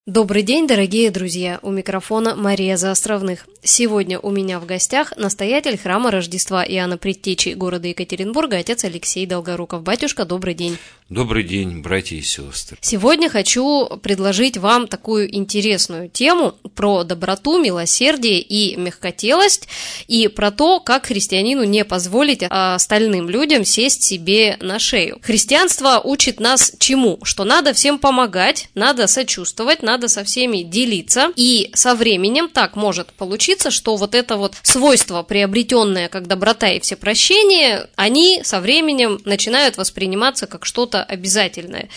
Добрый день, дорогие друзья! У микрофона Мария Заостровных. Сегодня у меня в гостях настоятель храма Рождества Иоанна Предтечи города Екатеринбурга, отец Алексей Долгоруков. Батюшка, добрый день! Добрый день, братья и сестры! Сегодня хочу предложить вам такую интересную тему про доброту, милосердие и мягкотелость, и про то, как христианину не позволить остальным людям сесть себе на шею. Христианство учит нас чему? Что надо всем помогать, надо сочувствовать, надо со всеми делиться, и со временем так может получиться, что вот это вот свойство, приобретенное как доброта и всепрощение, они со временем начинают восприниматься как что-то обязательное.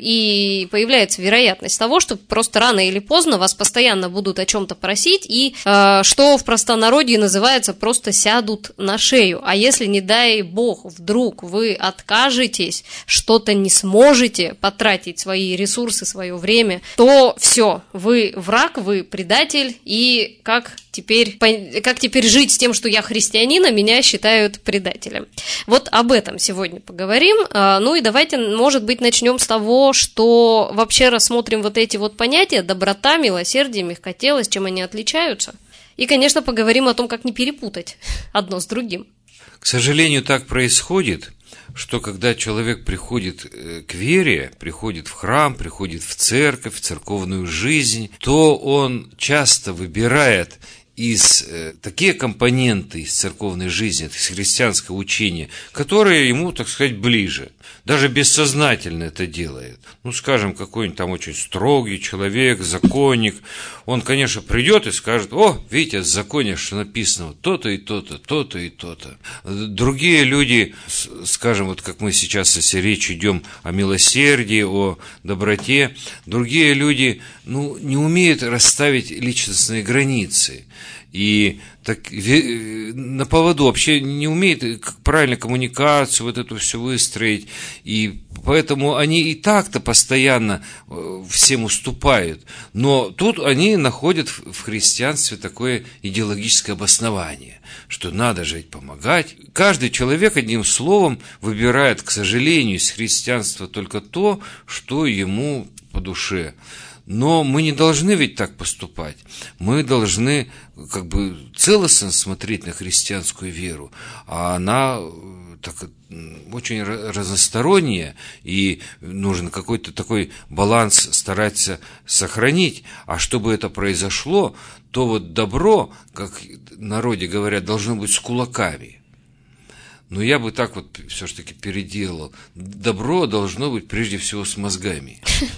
И появляется вероятность того, что просто рано или поздно вас постоянно будут о чем-то просить, и что в простонародье называется просто сядут на шею. А если, не дай бог, вдруг вы откажетесь, что-то не сможете потратить свои ресурсы, свое время, то все, вы враг, вы предатель, и как теперь жить с тем, что я христианин, а меня считают предателем. Вот об этом сегодня поговорим. Ну и давайте, может быть, начнем с того, что вообще рассмотрим вот эти вот понятия: доброта, милосердие, мягкотелость, чем они отличаются. И, конечно, поговорим о том, как не перепутать одно с другим. К сожалению, так происходит, что когда человек приходит к вере, приходит в храм, приходит в церковь, в церковную жизнь, то он часто выбирает такие компоненты из церковной жизни, из христианского учения, которые ему, так сказать, ближе. Даже бессознательно это делает. Скажем, какой-нибудь там очень строгий человек, законник, он, конечно, придет и скажет: о, видите, в законе, что написано то-то и то-то, то-то и то-то. Другие люди, скажем, вот как мы сейчас, если речь идем о милосердии, о доброте, другие люди, не умеют расставить личностные границы. И так, на поводу вообще не умеет правильно коммуникацию вот эту все выстроить, и поэтому они и так-то постоянно всем уступают, но тут они находят в христианстве такое идеологическое обоснование, что надо же помогать. Каждый человек, одним словом, выбирает, к сожалению, из христианства только то, что ему по душе. Но мы не должны ведь так поступать. Мы должны целостно смотреть на христианскую веру. А она очень разносторонняя, и нужен какой-то такой баланс стараться сохранить. А чтобы это произошло, то вот добро, как в народе говорят, должно быть с кулаками. Но я бы так вот все-таки переделал. Добро должно быть прежде всего с мозгами.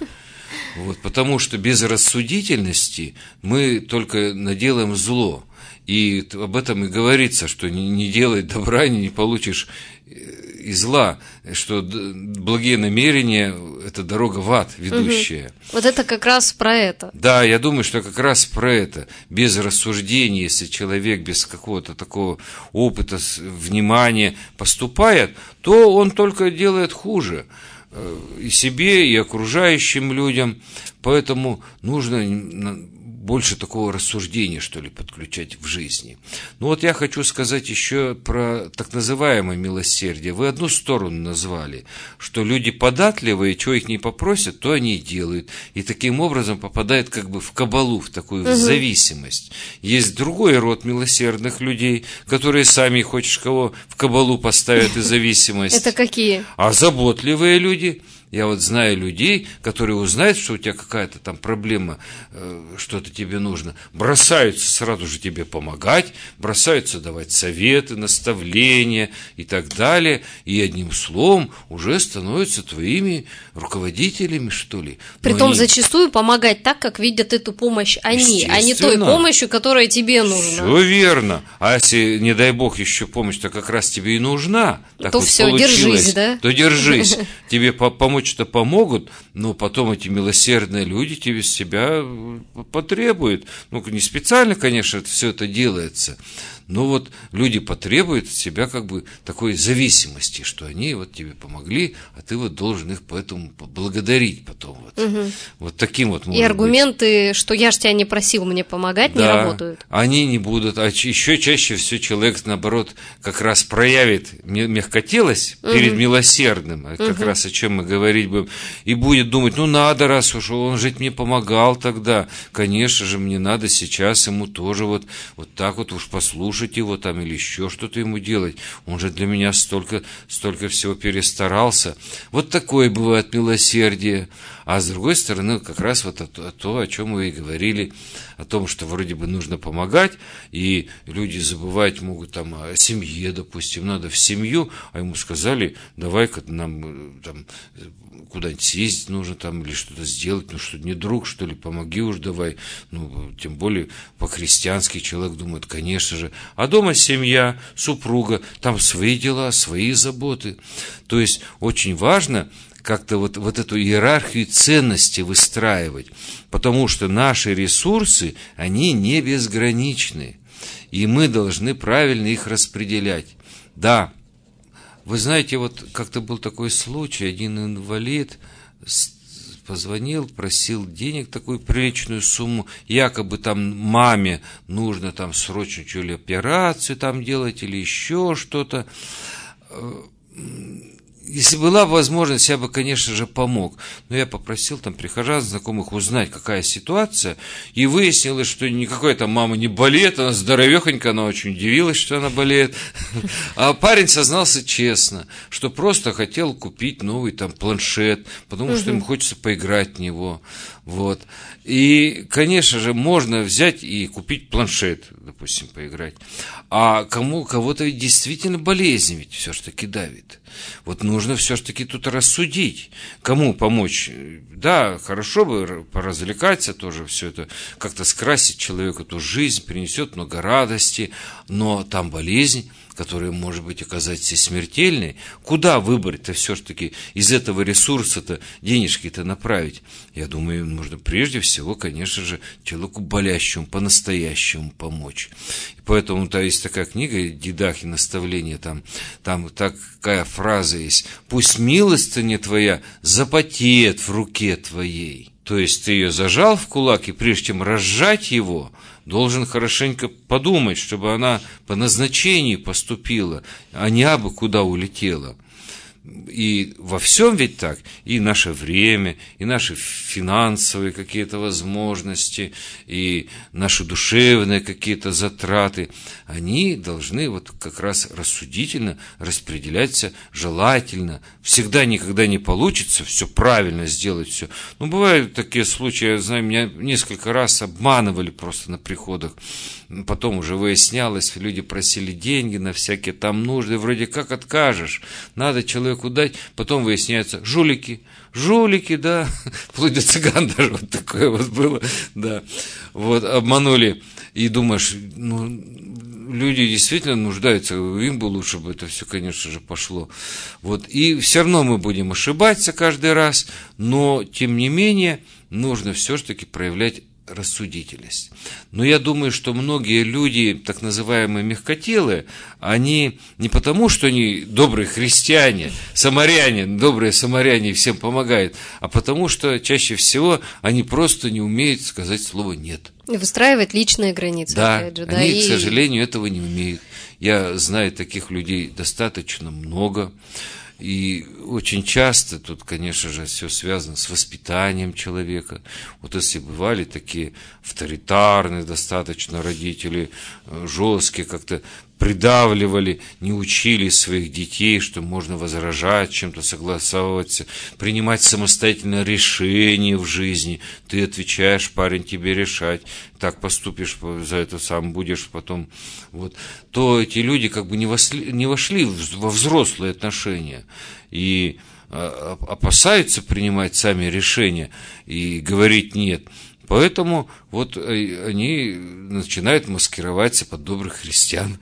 Потому что без рассудительности мы только наделаем зло. И об этом и говорится, что не делай добра, не получишь и зла, что благие намерения – это дорога в ад ведущая. Вот это как раз про это. Да, я думаю, что как раз про это. Без рассуждения, если человек без какого-то такого опыта, внимания поступает, то он только делает хуже и себе, и окружающим людям. Поэтому нужно больше такого рассуждения, что ли, подключать в жизни. Я хочу сказать еще про так называемое милосердие. Вы одну сторону назвали, что люди податливые, чего их не попросят, то они и делают. И таким образом попадают в кабалу, в такую зависимость. Есть другой род милосердных людей, которые сами, хочешь кого, в кабалу поставят и зависимость. Это какие? А заботливые люди. Я знаю людей, которые узнают, что у тебя какая-то там проблема, что-то тебе нужно, бросаются сразу же тебе помогать, бросаются давать советы, наставления и так далее, и одним словом уже становятся твоими руководителями, что ли. Притом зачастую помогать так, как видят эту помощь они, а не той помощью, которая тебе нужна. Все верно. А если, не дай бог, еще помощь-то как раз тебе и нужна, то все, держись, да? То держись. Тебе помочь-то помогут, но потом эти милосердные люди тебе себя потребуют. Не специально, конечно, все это делается, Но вот люди потребуют от себя как бы такой зависимости, что они вот тебе помогли, а ты вот должен их поэтому поблагодарить потом. Вот, вот таким вот может И аргументы, быть. Что я ж тебя не просил мне помогать, не работают. Они не будут. А еще чаще всего человек, наоборот, как раз проявит мягкотелость перед милосердным, как раз о чем мы говорить будем, и будет думать, ну надо, раз уж он же мне помогал тогда, конечно же, мне надо сейчас ему тоже вот так вот уж послушать его там или еще что-то ему делать. Он же для меня столько всего перестарался. Вот такое бывает милосердие. А с другой стороны, как раз вот то, о чем мы и говорили, о том, что вроде бы нужно помогать, и люди забывать могут там о семье, допустим, надо в семью, а ему сказали, давай-ка нам там куда-нибудь съездить нужно там или что-то сделать, ну что, не друг, что ли, помоги уж давай. Ну, тем более по-христиански человек думает, конечно же. А дома семья, супруга, там свои дела, свои заботы. То есть очень важно как-то вот эту иерархию ценностей выстраивать, потому что наши ресурсы, они не безграничны, и мы должны правильно их распределять. Да, вы знаете, вот как-то был такой случай, один инвалид позвонил, просил денег, такую приличную сумму, якобы там маме нужно там срочно что ли операцию там делать или еще что-то. Если была возможность, я бы, конечно же, помог. Но я попросил там прихожан, знакомых узнать, какая ситуация. И выяснилось, что никакой там мама не болеет, она здоровехонькая, она очень удивилась, что она болеет. А парень сознался честно, что просто хотел купить новый там планшет, потому что ему хочется поиграть в него. Вот. И, конечно же, можно взять и купить планшет, допустим, поиграть. А кого-то ведь действительно болезнь ведь все-таки давит. Вот нужно все-таки тут рассудить, кому помочь. Да, хорошо бы поразвлекаться тоже, все это как-то скрасить человеку эту жизнь, принесет много радости, но там болезнь, которая может быть оказаться смертельной. Куда выбрать-то все-таки из этого ресурса-то денежки-то направить? Я думаю, нужно прежде всего, конечно же, человеку болящему по-настоящему помочь. И поэтому есть такая книга «Дидахи наставления», там такая фраза есть: «Пусть милостыня твоя запотеет в руке твоей». То есть ты ее зажал в кулак, и прежде чем разжать его, должен хорошенько подумать, чтобы она по назначению поступила, а не абы куда улетела. И во всем ведь так, и наше время, и наши финансовые какие-то возможности, и наши душевные какие-то затраты, они должны вот как раз рассудительно распределяться, желательно. Всегда никогда не получится все правильно сделать, все. Но бывают такие случаи, я знаю, меня несколько раз обманывали просто на приходах. Потом уже выяснялось, люди просили деньги на всякие там нужды, вроде как откажешь, надо человеку дать, потом выясняется, жулики, да, вплоть до цыган даже вот такое вот было, да, вот, обманули, и думаешь, ну, люди действительно нуждаются, им бы лучше бы это все, конечно же, пошло, вот, и все равно мы будем ошибаться каждый раз, но, тем не менее, нужно все-таки проявлять рассудительность. Но я думаю, что многие люди, так называемые мягкотелые, они не потому, что они добрые христиане, самаряне, добрые самаряне и всем помогают, а потому, что чаще всего они просто не умеют сказать слово «нет». И выстраивать личные границы, да, опять же. Они, к сожалению, этого не умеют. Я знаю таких людей достаточно много. И очень часто тут, конечно же, все связано с воспитанием человека. Вот если бывали такие авторитарные достаточно родители, жесткие, как-то придавливали, не учили своих детей, что можно возражать, чем-то согласовываться, принимать самостоятельно решения в жизни. Ты отвечаешь, парень, тебе решать. Так поступишь, за это сам будешь потом. Вот. То эти люди как бы не вошли во взрослые отношения и опасаются принимать сами решения и говорить «нет». Поэтому вот они начинают маскироваться под добрых христиан.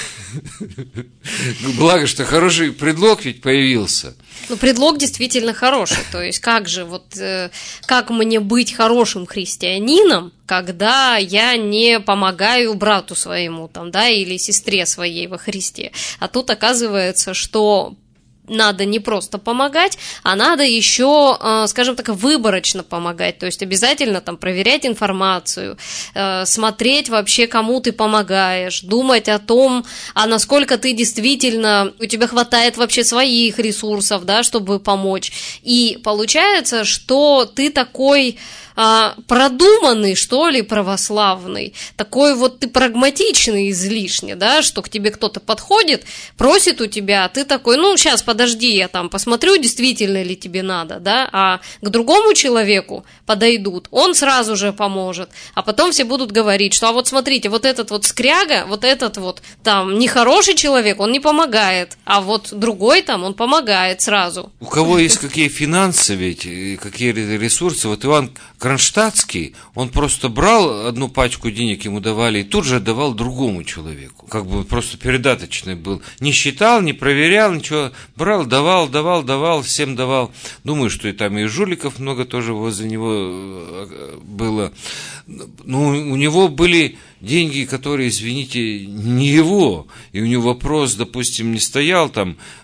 Благо, что хороший предлог ведь появился. Ну, предлог действительно хороший. То есть, как же, как мне быть хорошим христианином, когда я не помогаю брату своему, или сестре своей во Христе. А тут оказывается, что надо не просто помогать, а надо еще, скажем так, выборочно помогать. То есть обязательно проверять информацию, смотреть вообще, кому ты помогаешь, думать о том, насколько ты действительно, у тебя хватает вообще своих ресурсов, чтобы помочь. И получается, что ты такой продуманный, что ли, православный, такой ты прагматичный излишне, что к тебе кто-то подходит, просит у тебя, а ты такой, сейчас, подожди, я посмотрю, действительно ли тебе надо, а к другому человеку подойдут, он сразу же поможет, а потом все будут говорить, что, вот смотрите, вот этот скряга, вот этот нехороший человек, он не помогает, а вот другой он помогает сразу. У кого есть какие финансы ведь, какие ресурсы, вот Иван Кронштадтский, он просто брал одну пачку денег, ему давали, и тут же отдавал другому человеку. Как бы просто передаточный был. Не считал, не проверял, ничего. Брал, давал, всем давал. Думаю, что и там и жуликов много тоже возле него было. Ну, у него были деньги, которые, извините, не его. И у него вопрос, допустим, не стоял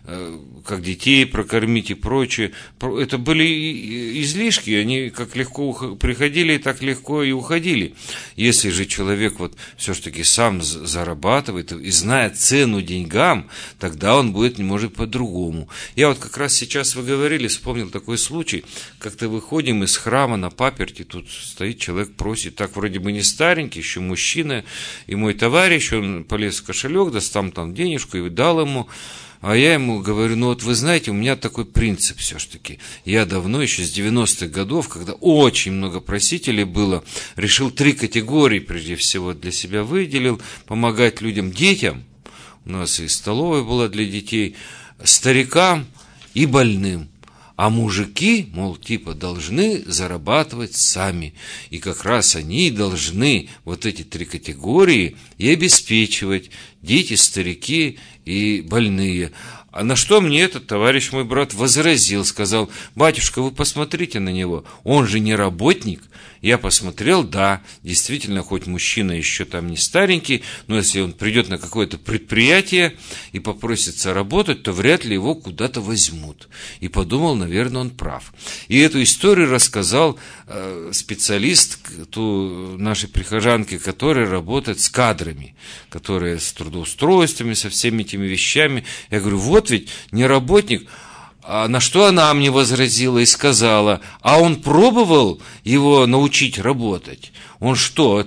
как детей прокормить и прочее. Это были излишки, они как легко приходили, так легко и уходили. Если же человек все-таки сам зарабатывает и знает цену деньгам, тогда он будет, может, по-другому. Я как раз сейчас, вы говорили, вспомнил такой случай, как-то выходим из храма на паперти, тут стоит человек, просит, так вроде бы не старенький, еще мужчина, и мой товарищ, он полез в кошелек, достал там денежку и дал ему. А я ему говорю, вы знаете, у меня такой принцип все-таки. Я давно, еще с 90-х годов, когда очень много просителей было, решил 3 категории, прежде всего, для себя выделил. Помогать людям, детям, у нас и столовая была для детей, старикам и больным. А мужики, должны зарабатывать сами. И как раз они должны эти 3 категории и обеспечивать. Дети, старики и больные. А на что мне этот товарищ, мой брат, возразил, сказал, батюшка, вы посмотрите на него, он же не работник. Я посмотрел, да, действительно, хоть мужчина еще не старенький, но если он придет на какое-то предприятие и попросится работать, то вряд ли его куда-то возьмут. И подумал, наверное, он прав. И эту историю рассказал специалист нашей прихожанки, которая работает с кадрами, которая с трудоустройствами, со всеми этими вещами. Я говорю, ведь не работник. А на что она мне возразила и сказала, а он пробовал его научить работать? Он что,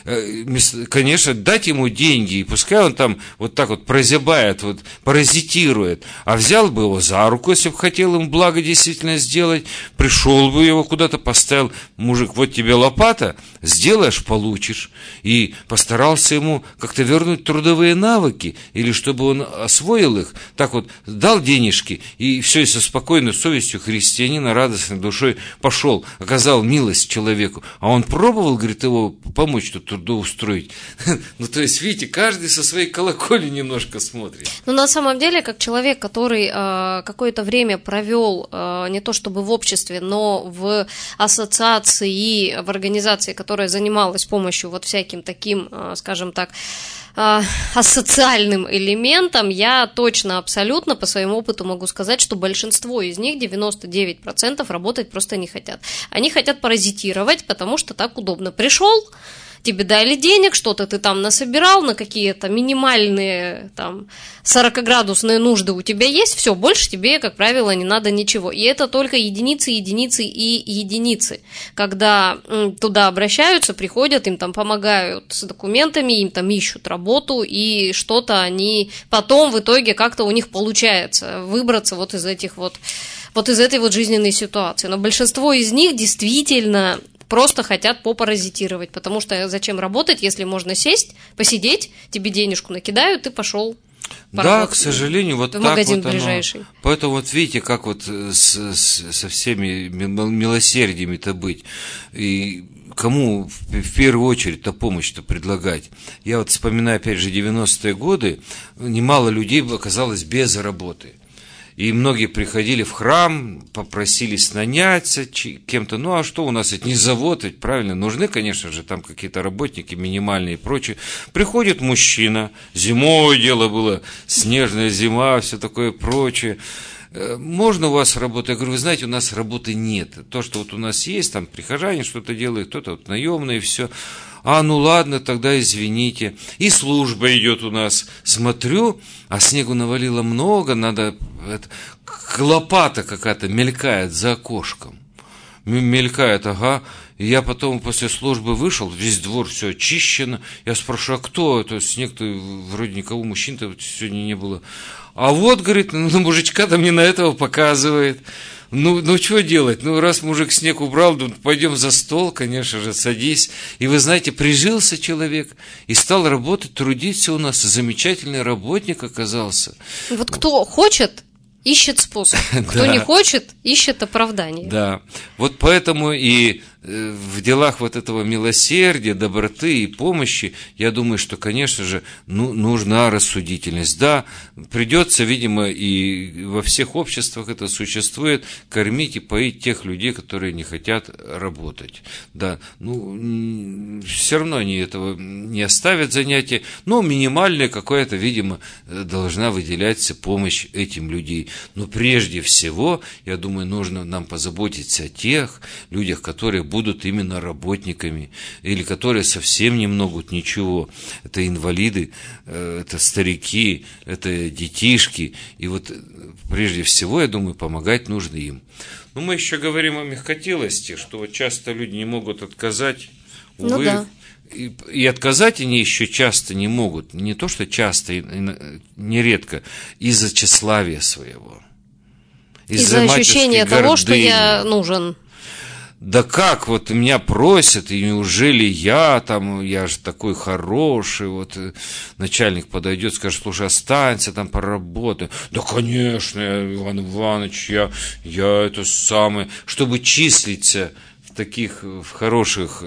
конечно, дать ему деньги, и пускай он прозябает, паразитирует, а взял бы его за руку, если бы хотел им благо действительно сделать, пришел бы его куда-то, поставил, мужик, вот тебе лопата, сделаешь, получишь, и постарался ему как-то вернуть трудовые навыки, или чтобы он освоил их, дал денежки, и все, и со спокойной совестью христианина, радостной душой пошел, оказал милость человеку, а он пробовал, говорит, его помочь тут трудоустроить. То есть, видите, каждый со своей колокольни немножко смотрит. На самом деле, как человек, который какое-то время провел не то чтобы в обществе, но в ассоциации и в организации, которая занималась помощью всяким таким, скажем так, асоциальным элементом, я точно, абсолютно по своему опыту могу сказать, что большинство из них, 99%, работать просто не хотят. Они хотят паразитировать, потому что так удобно. Пришел, тебе дали денег, что-то ты насобирал, на какие-то минимальные 40-градусные нужды у тебя есть, все, больше тебе, как правило, не надо ничего. И это только единицы, когда туда обращаются, приходят, им помогают с документами, им ищут работу, и что-то они потом в итоге как-то у них получается выбраться из этой жизненной ситуации. Но большинство из них действительно просто хотят попаразитировать, потому что зачем работать, если можно сесть, посидеть, тебе денежку накидают, и пошел. Да, к сожалению, в магазин ближайший. Оно. Поэтому видите, как со всеми милосердиями-то быть. И кому в первую очередь-то помощь-то предлагать? Я вот вспоминаю, опять же, 90-е годы, немало людей оказалось без работы. И многие приходили в храм, попросились наняться кем-то. Ну, а что у нас, это не завод, ведь правильно, нужны, конечно же, там какие-то работники минимальные и прочее. Приходит мужчина, зимой дело было, снежная зима, все такое прочее. Можно у вас работать? Я говорю, вы знаете, у нас работы нет. То, что вот у нас есть, там прихожане что-то делают, кто-то вот наемные, все. А, ну ладно, тогда извините. И служба идет у нас. Смотрю, а снегу навалило много, надо... лопата какая-то мелькает за окошком. Мелькает, ага. И я потом после службы вышел, весь двор все очищено. Я спрашиваю, а кто это? Снег-то вроде никого, мужчин-то сегодня не было. А вот, говорит, ну, мужичка-то мне на этого показывает. Ну, что делать? Ну, раз мужик снег убрал, ну, пойдем за стол, конечно же, садись. И вы знаете, прижился человек и стал работать, трудиться у нас. Замечательный работник оказался. Вот кто хочет, ищет способ. Кто не хочет, ищет оправдание. Да. Вот поэтому и в делах вот этого милосердия, доброты и помощи, я думаю, что, конечно же, нужна рассудительность. Да, придется, видимо, и во всех обществах это существует, кормить и поить тех людей, которые не хотят работать. Да, все равно они этого не оставят занятия, но минимальная какая-то, видимо, должна выделяться помощь этим людям. Но прежде всего, я думаю, нужно нам позаботиться о тех людях, которые будут именно работниками, или которые совсем не могут ничего. Это инвалиды, это старики, это детишки. И вот прежде всего, я думаю, помогать нужно им. Но мы еще говорим о мягкотелости, что вот часто люди не могут отказать. Увы, да. И отказать они еще часто не могут. Не то, что часто, нередко, из-за тщеславия своего. Из-за ощущения того, что я нужен. Да как, вот меня просят, и неужели я же такой хороший, вот начальник подойдет, скажет, слушай, останься там, поработай. Да, конечно, Иван Иванович, я это самое, чтобы числиться в хороших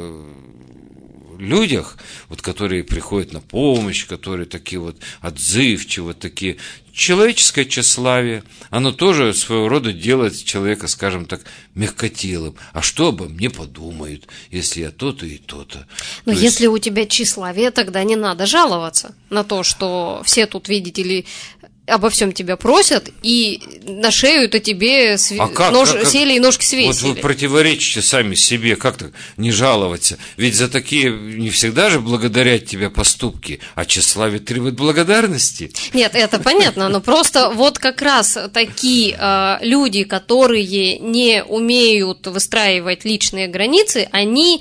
людях, вот, которые приходят на помощь, которые такие вот отзывчивые, такие. Человеческое тщеславие, оно тоже своего рода делает человека, скажем так, мягкотелым. А что обо мне подумают, если я то-то и то-то? Но если у тебя тщеславие, тогда не надо жаловаться на то, что все тут, видите ли, обо всем тебя просят, и на шею-то тебе сели и ножки свесили. Вот вы противоречите сами себе, как так не жаловаться? Ведь за такие не всегда же благодарят тебя поступки, а тщеславие требует благодарности. Нет, это понятно, но просто вот как раз такие люди, которые не умеют выстраивать личные границы, они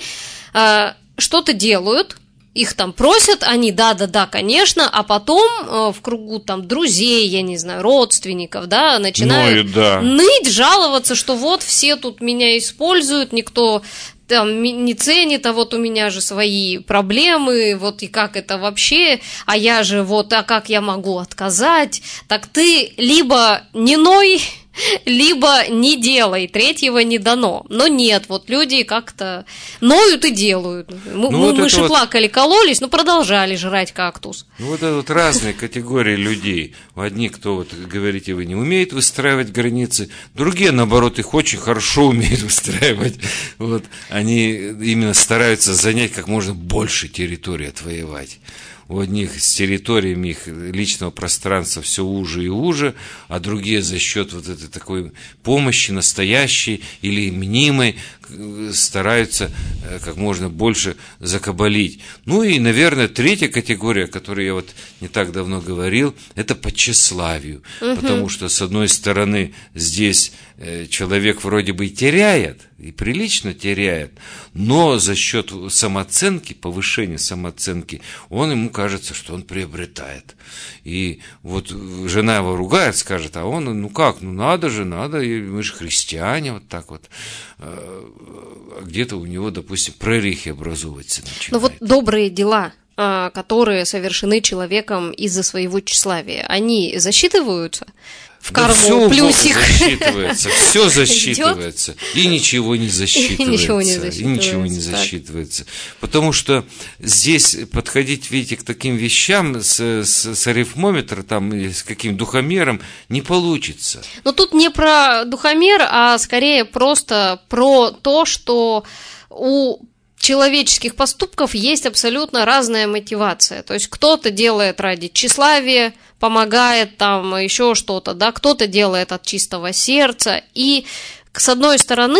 что-то делают, их там просят, они да, конечно, а потом в кругу там друзей, я не знаю, родственников, да, начинают ныть, жаловаться, что вот все тут меня используют, никто там не ценит, а вот у меня же свои проблемы, вот и как это вообще, а я же вот, а как я могу отказать? Так ты либо не ной, либо не делай, третьего не дано. Но нет, вот люди как-то ноют и делают. Мыши плакали, кололись, но продолжали жрать кактус. Вот это вот разные категории людей. Одни, кто, вот говорите, вы не умеют выстраивать границы, другие, наоборот, их очень хорошо умеют выстраивать. Вот. Они именно стараются занять как можно больше территории, отвоевать. У одних с территориями их личного пространства все уже и уже, а другие за счет вот этой такой помощи настоящей или мнимой стараются как можно больше закабалить. Ну и, наверное, третья категория, о которой я вот не так давно говорил, это по тщеславию. Потому что, с одной стороны, здесь человек вроде бы и теряет, и прилично теряет, но за счет самооценки, повышения самооценки, ему кажется, что он приобретает. И вот жена его ругает, скажет, а он, надо, мы же христиане, вот так вот. Где-то у него, допустим, прорехи образовываться начинают. Но вот добрые дела которые совершены человеком из-за своего тщеславия, они засчитываются в карму, все плюсик? Засчитывается, все засчитывается, и ничего не засчитывается. И ничего не засчитывается. Потому что здесь подходить, видите, к таким вещам с арифмометра там, или с каким духомером не получится. Но тут не про духомер, а скорее просто про то, что у человеческих поступков есть абсолютно разная мотивация. То есть кто-то делает ради тщеславия, помогает там еще что-то, да, кто-то делает от чистого сердца. И с одной стороны,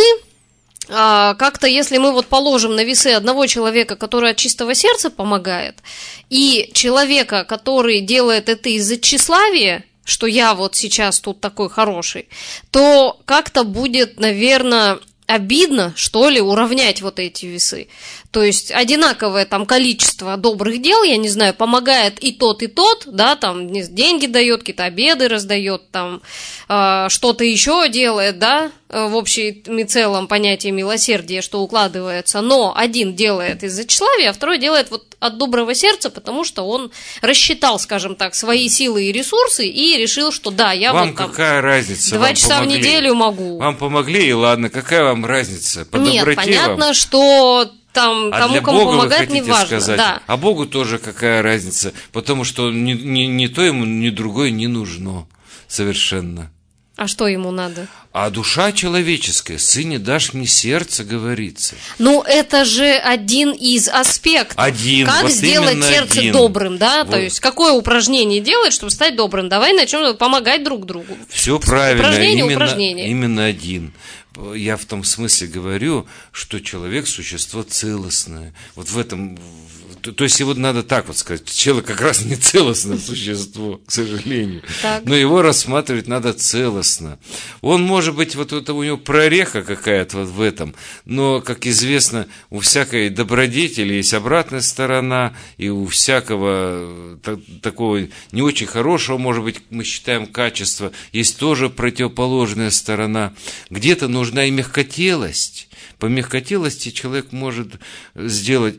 как-то если мы вот положим на весы одного человека, который от чистого сердца помогает, и человека, который делает это из-за тщеславия, что я вот сейчас тут такой хороший, то как-то будет, наверное, обидно, что ли, уравнять вот эти весы. То есть одинаковое там количество добрых дел, я не знаю, помогает и тот, да, там деньги дает, какие-то обеды раздает, там что-то еще делает, да, в общем и целом понятие милосердия, что укладывается, но один делает из-за тщеславия, а второй делает вот от доброго сердца, потому что он рассчитал, скажем так, свои силы и ресурсы и решил, что да, я вам вот там какая разница? 2 часа помогли. В неделю могу. Вам помогли, и ладно, какая вам разница? По Нет, доброте понятно, вам. Что там кому помогать не важно. Сказать, да. А Богу тоже какая разница, потому что ни то ему, ни другое не нужно совершенно. А что ему надо? А душа человеческая, сыне дашь мне сердце, говорится. Ну, это же один из аспектов. Как вот сделать сердце добрым, да? Вот. То есть, какое упражнение делать, чтобы стать добрым? Давай начнем помогать друг другу. Все правильно. Упражнение. Именно один. Я в том смысле говорю, что человек – существо целостное. Вот в этом... То есть его надо так вот сказать, человек как раз не целостное существо, к сожалению, но его рассматривать надо целостно. Он, может быть, вот это у него прореха какая-то вот в этом, но, как известно, у всякой добродетели есть обратная сторона, и у всякого такого не очень хорошего, может быть, мы считаем, качества, есть тоже противоположная сторона. Где-то нужна и мягкотелость. По мягкотелости человек может сделать,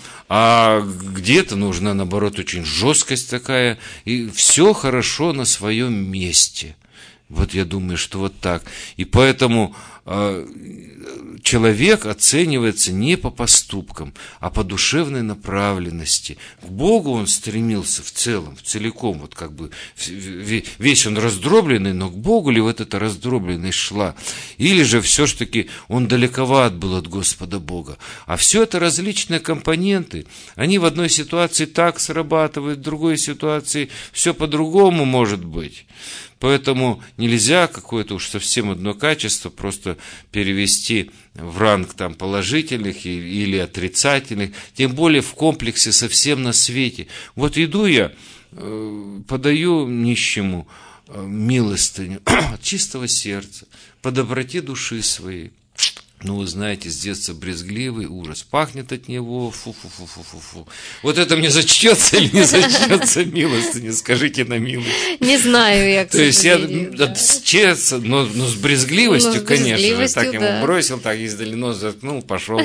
а где-то нужна, наоборот, очень жесткость такая, и все хорошо на своем месте. Вот я думаю, что вот так. И поэтому человек оценивается не по поступкам, а по душевной направленности. К Богу он стремился в целом, целиком, вот как бы весь он раздробленный, но к Богу ли вот эта раздробленность шла? Или же все-таки он далековат был от Господа Бога? А все это различные компоненты. Они в одной ситуации так срабатывают, в другой ситуации все по-другому может быть. Поэтому нельзя какое-то уж совсем одно качество просто перевести в ранг там положительных или отрицательных, тем более в комплексе совсем на свете. Вот иду я, подаю нищему милостыню от чистого сердца, по доброте души своей. Ну, вы знаете, с детства брезгливый, ужас. Пахнет от него, фу-фу-фу-фу-фу. Вот это мне зачтется или не зачтется милостыня, скажите на милость. Не знаю я, к сожалению. То есть я честно, но с брезгливостью, конечно. Так ему бросил, так издали нос заткнул, пошел.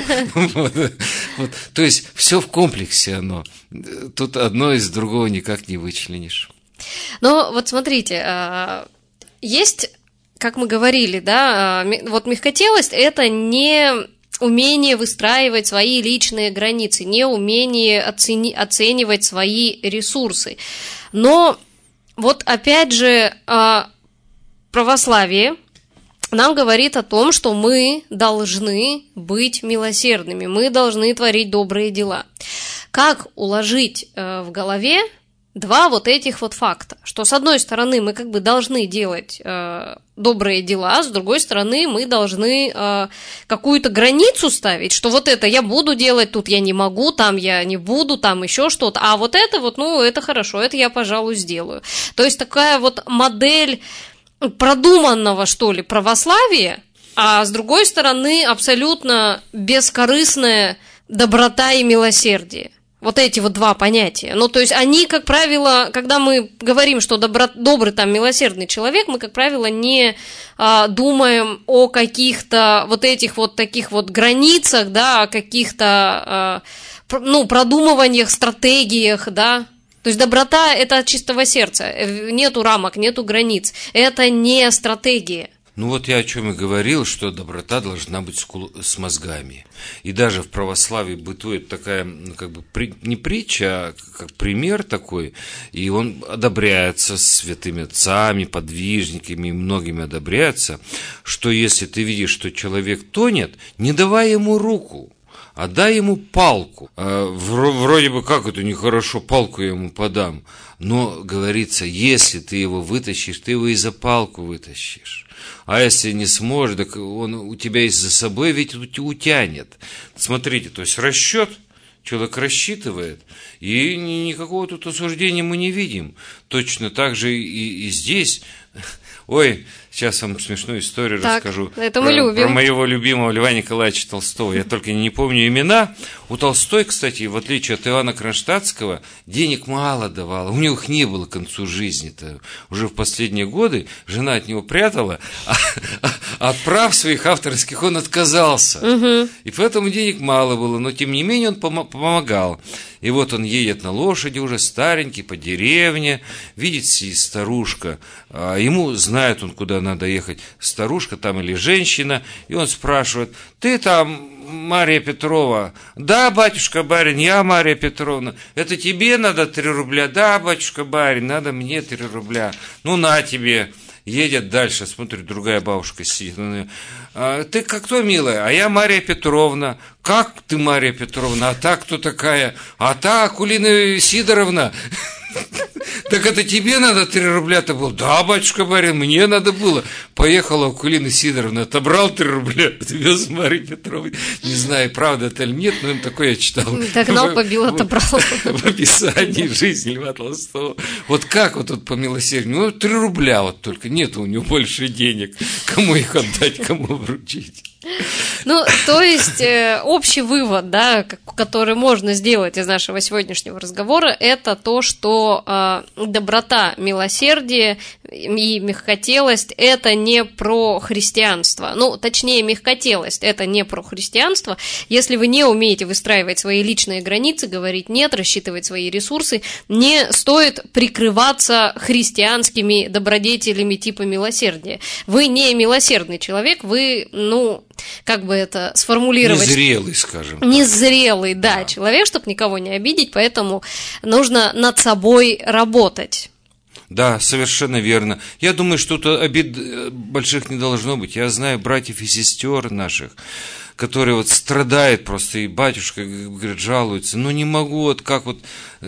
То есть все в комплексе оно. Тут одно из другого никак не вычленишь. Ну, вот смотрите, есть... Как мы говорили, да, вот мягкотелость – это не умение выстраивать свои личные границы, не умение оценивать свои ресурсы. Но вот опять же православие нам говорит о том, что мы должны быть милосердными, мы должны творить добрые дела. Как уложить в голове два вот этих вот факта, что с одной стороны мы как бы должны делать добрые дела, с другой стороны мы должны какую-то границу ставить, что вот это я буду делать, тут я не могу, там я не буду, там еще что-то, а вот это вот, ну, это хорошо, это я, пожалуй, сделаю. То есть такая вот модель продуманного, что ли, православия, а с другой стороны абсолютно бескорыстная доброта и милосердие. Вот эти вот два понятия. Ну, то есть они, как правило, когда мы говорим, что добрый, там, милосердный человек, мы, как правило, не думаем о каких-то вот этих вот таких вот границах, да, о каких-то продумываниях, стратегиях, да. То есть доброта – это от чистого сердца, нету рамок, нету границ, это не стратегия. Ну вот я о чем и говорил, что доброта должна быть с мозгами. И даже в православии бытует такая, как бы, не притча, а как пример такой, и он одобряется святыми отцами, подвижниками, многими одобряется, что если ты видишь, что человек тонет, не давай ему руку, а дай ему палку. Вроде бы, как это нехорошо, палку я ему подам. Но, говорится, если ты его вытащишь, ты его и за палку вытащишь. А если не сможешь, так он у тебя и за собой ведь утянет. Смотрите, то есть расчет, человек рассчитывает, и никакого тут осуждения мы не видим. Точно так же и здесь. Ой, сейчас вам смешную историю расскажу. Это мы любим. Про моего любимого Льва Николаевича Толстого. Я только не помню имена. У Толстой, кстати, в отличие от Иоанна Кронштадтского, денег мало давала. У него их не было к концу жизни-то. Уже в последние годы жена от него прятала, а от прав своих авторских он отказался. Угу. И поэтому денег мало было, но тем не менее он помогал. И вот он едет на лошади уже старенький, по деревне, видит старушка, а ему знает он, куда надо ехать, старушка там или женщина, и он спрашивает: ты там, Мария Петрова? Да, батюшка барин, я Мария Петровна. Это тебе надо 3 рубля? Да, батюшка барин, надо мне 3 рубля. Ну, на тебе. Едет дальше, смотрит, другая бабушка сидит. Ты кто, милая? А я Мария Петровна. Как ты, Мария Петровна? А та кто такая? А та Акулина Сидоровна. Так это тебе надо 3 рубля-то было? Да, батюшка барин, мне надо было. Поехала Акулина Сидоровна, отобрал 3 рубля, отвез Марии Петровне. Не знаю, правда это или нет, но такое я читал. Догнал, побил, отобрал. В описании жизни Льва Толстого. Вот как вот тут по милосердию? Ну, 3 рубля вот только, нет у него больше денег. Кому их отдать, кому вручить? Ну, то есть, общий вывод, да, который можно сделать из нашего сегодняшнего разговора, это то, что доброта, милосердие и мягкотелость – это не про христианство. Ну, точнее, мягкотелость – это не про христианство. Если вы не умеете выстраивать свои личные границы, говорить «нет», рассчитывать свои ресурсы, не стоит прикрываться христианскими добродетелями типа милосердия. Вы не милосердный человек, вы, как бы это сформулировать? Незрелый, скажем. Незрелый, да, человек, чтобы никого не обидеть, поэтому нужно над собой работать. Да, совершенно верно. Я думаю, что тут обид больших не должно быть. Я знаю братьев и сестер наших, которые вот страдают просто, и батюшка, говорит, жалуется, не могу, вот как вот,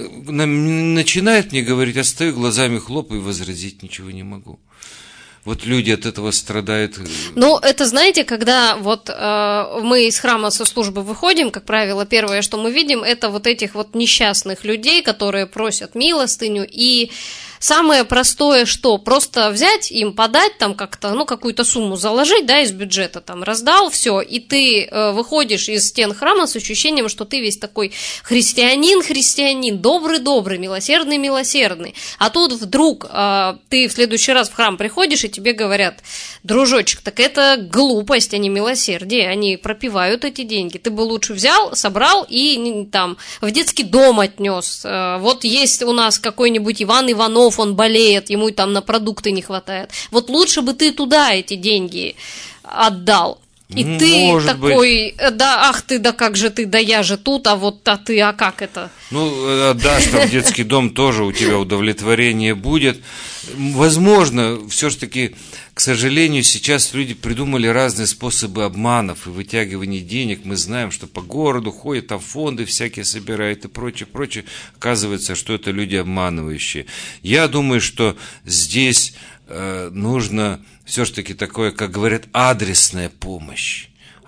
начинает мне говорить, а стою, глазами хлопаю и возразить ничего не могу. Вот люди от этого страдают. Ну, это, знаете, когда вот мы из храма со службы выходим, как правило, первое, что мы видим, это вот этих вот несчастных людей, которые просят милостыню, и самое простое, что просто взять им, подать там как-то, какую-то сумму заложить, да, из бюджета там раздал, все, и ты выходишь из стен храма с ощущением, что ты весь такой христианин, добрый, милосердный, а тут вдруг ты в следующий раз в храм приходишь, и тебе говорят: дружочек, так это глупость, а не милосердие, они пропивают эти деньги, ты бы лучше взял, собрал и там в детский дом отнес. Вот есть у нас какой-нибудь Иван Иванов, он болеет, ему там на продукты не хватает. Вот лучше бы ты туда эти деньги отдал. И ты может такой, быть. Да, ах ты, да как же ты, да я же тут, а ты, а как это? Отдашь там в детский дом, тоже у тебя удовлетворение будет. Возможно, все-таки, к сожалению, сейчас люди придумали разные способы обманов и вытягивания денег. Мы знаем, что по городу ходят, там фонды всякие собирают и прочее. Оказывается, что это люди обманывающие. Я думаю, что здесь нужно все-таки такое, как говорят, адресная помощь.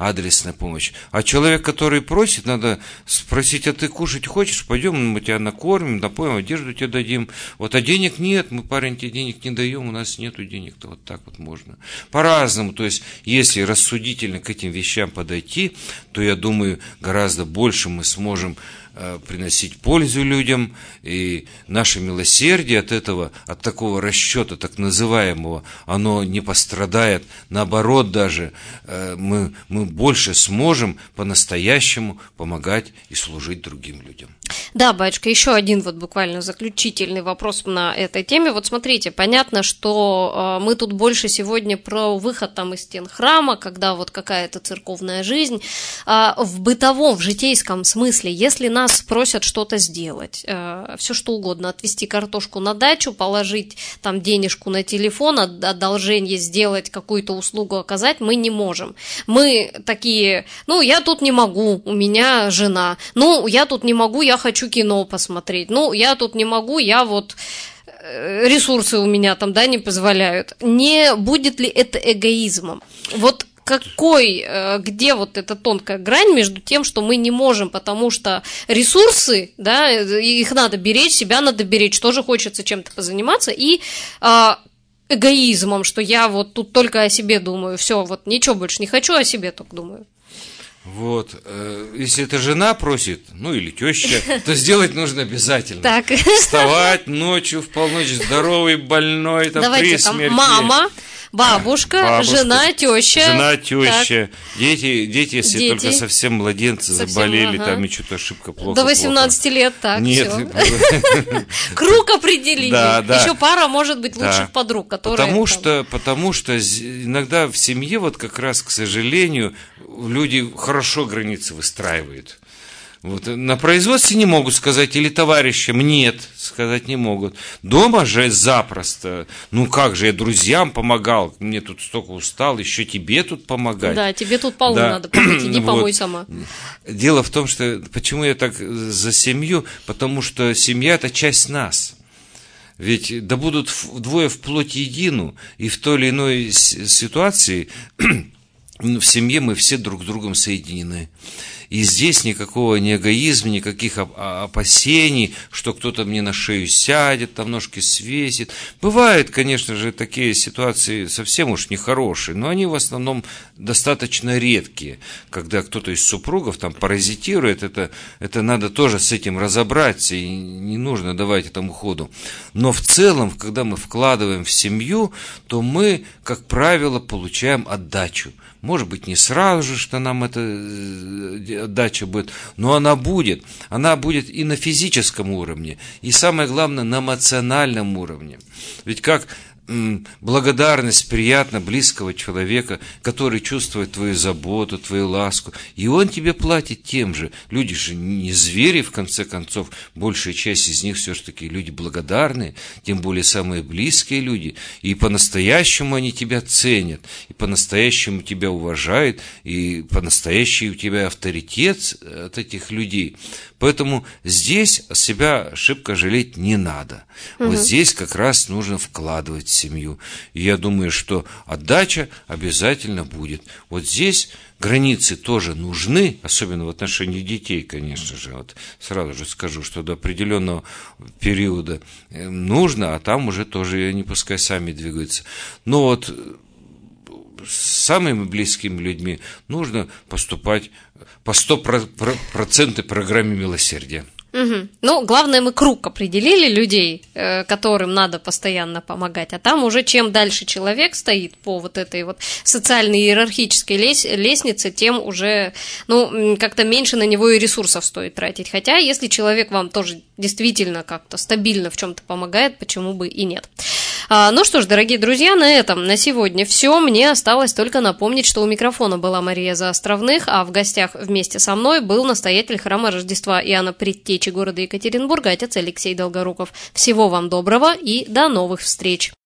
А человек, который просит, надо спросить: а ты кушать хочешь? Пойдем, мы тебя накормим, напоим, одежду тебе дадим. Вот, а денег нет, мы, парень, тебе денег не даем, у нас нету денег-то, вот так вот можно. По-разному, то есть, если рассудительно к этим вещам подойти, то, я думаю, гораздо больше мы сможем приносить пользу людям, и наше милосердие от этого, от такого расчета, так называемого, оно не пострадает, наоборот даже, мы мы больше сможем по-настоящему помогать и служить другим людям. Да, батюшка, еще один вот буквально заключительный вопрос на этой теме. Вот смотрите, понятно, что мы тут больше сегодня про выход там из стен храма, когда вот какая-то церковная жизнь. В бытовом, в житейском смысле, если нас просят что-то сделать, все что угодно, отвезти картошку на дачу, положить там денежку на телефон, одолжение сделать, какую-то услугу оказать, мы не можем. Мы такие, я тут не могу, у меня жена, я тут не могу, я хочу кино посмотреть, я тут не могу, я вот ресурсы у меня там, не позволяют. Не будет ли это эгоизмом? Вот где вот эта тонкая грань между тем, что мы не можем, потому что ресурсы, их надо беречь, себя надо беречь, тоже хочется чем-то позаниматься, и эгоизмом, что я вот тут только о себе думаю, все, вот ничего больше не хочу, о себе только думаю. Вот, если это жена просит, или теща, то сделать нужно обязательно. Так. Вставать ночью в полночь здоровый, больной, давайте, при смерти. Мама, бабушка, жена, теща. Дети, если только совсем младенцы заболели, там и что-то ошибка плохо. До 18 лет, так, нет. Круг определили. Еще пара, может быть, лучших подруг, которые... Потому что иногда в семье, вот как раз, к сожалению, люди хорошо границы выстраивают. Вот. На производстве не могут сказать, или товарищам нет, сказать не могут. Дома же запросто. Как же, я друзьям помогал, мне тут столько устал, еще тебе тут помогать. Да, тебе тут полу надо помыть, иди помой сама. Дело в том, что почему я так за семью, потому что семья – это часть нас. Ведь да будут двое в плоти едину, и в той или иной ситуации в семье мы все друг с другом соединены. И здесь никакого ни эгоизма, никаких опасений, что кто-то мне на шею сядет, там ножки свесит. Бывают, конечно же, такие ситуации совсем уж нехорошие, но они в основном достаточно редкие. Когда кто-то из супругов там паразитирует, это надо тоже с этим разобраться, и не нужно давать этому ходу. Но в целом, когда мы вкладываем в семью, то мы, как правило, получаем отдачу. Может быть, не сразу же, что нам эта отдача будет, но она будет. Она будет и на физическом уровне, и самое главное, на эмоциональном уровне. Ведь как благодарность приятно близкого человека, который чувствует твою заботу, твою ласку, и он тебе платит тем же. Люди же не звери, в конце концов, большая часть из них все-таки люди благодарные, тем более самые близкие люди, и по-настоящему они тебя ценят, и по-настоящему тебя уважают, и по-настоящему у тебя авторитет от этих людей. Поэтому здесь себя шибко жалеть не надо. Вот здесь как раз нужно вкладывать в семью. И я думаю, что отдача обязательно будет. Вот здесь границы тоже нужны, особенно в отношении детей, конечно же. Вот сразу же скажу, что до определенного периода нужно, а там уже тоже они пускай сами двигаются. Но вот с самыми близкими людьми нужно поступать по 100% программе милосердия. Главное, мы круг определили людей, которым надо постоянно помогать, а там уже чем дальше человек стоит по вот этой вот социальной иерархической лестнице, тем уже, как-то меньше на него и ресурсов стоит тратить. Хотя, если человек вам тоже действительно как-то стабильно в чем-то помогает, почему бы и нет. Ну что ж, дорогие друзья, на сегодня все. Мне осталось только напомнить, что у микрофона была Мария Заостровных, а в гостях вместе со мной был настоятель храма Рождества Иоанна Предтечи города Екатеринбурга, отец Алексей Долгоруков. Всего вам доброго и до новых встреч!